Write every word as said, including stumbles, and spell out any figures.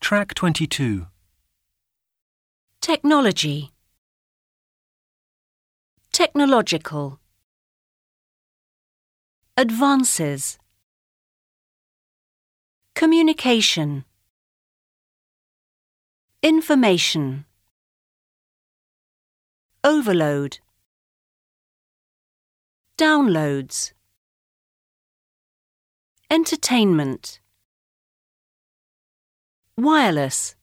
Track twenty-two. Technology. Technological. Advances. Communication. Information. Overload. Downloads. Entertainment. Wireless.